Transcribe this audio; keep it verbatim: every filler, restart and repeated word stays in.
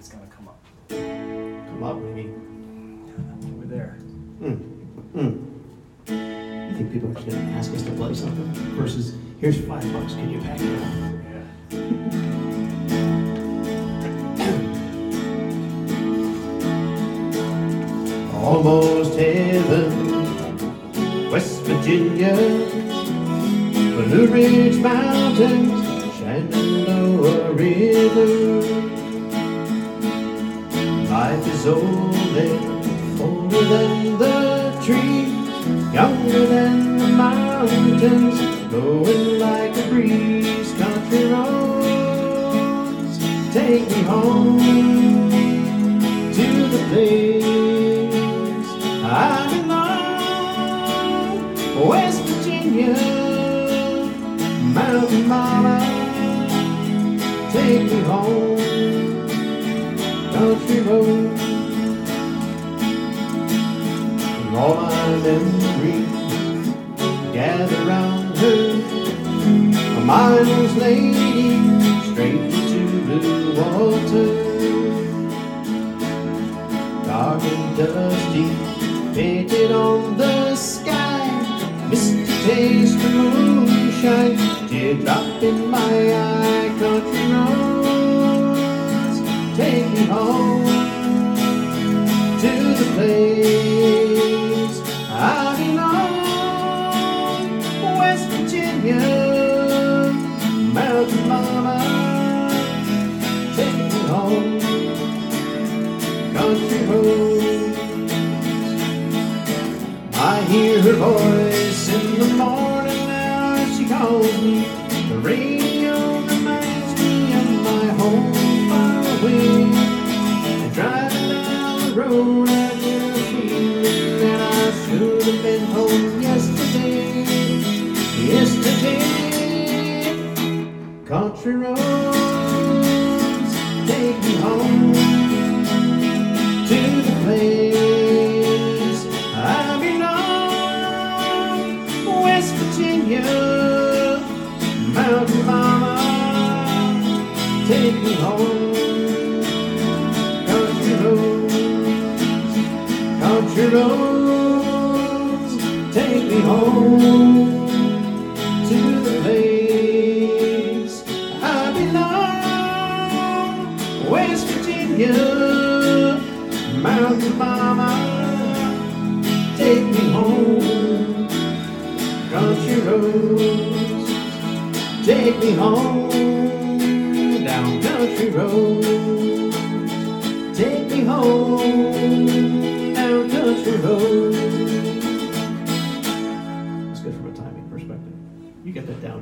it's gonna come up. Come up, maybe. We're there. Hmm. Hmm. You think people are just going to ask us to play something versus here's five bucks, can you pack it up? Yeah. Almost heaven, West Virginia, Blue Ridge Mountains, Shenandoah River. Life is only older than the trees, younger than the mountains, blowing like a breeze. Country roads take me home to the place I belong. West Virginia, Mountain Mama, take me home. Country roads, and all my memories gather round her. A miner's lady, straight to blue water. Dark and dusty, painted on the sky, misty taste of moonshine, teardrop in my eye. Country roads take me home to the place I belong. West Virginia, Mountain Mama, take me home. Country roads, I hear her voice in the morning now she calls me. The radio reminds me of my home far away. And driving down the road I get a feeling that I should have been home yesterday. Yesterday, country roads take me home to the place I belong. West Virginia, Mountain Mama, take me home. Country roads, country roads, take me home to the place I belong. West Virginia, Mountain Mama, take me home. Country roads, take me home. Down country roads, take me home. Down country roads. It's good from a timing perspective. You get that down.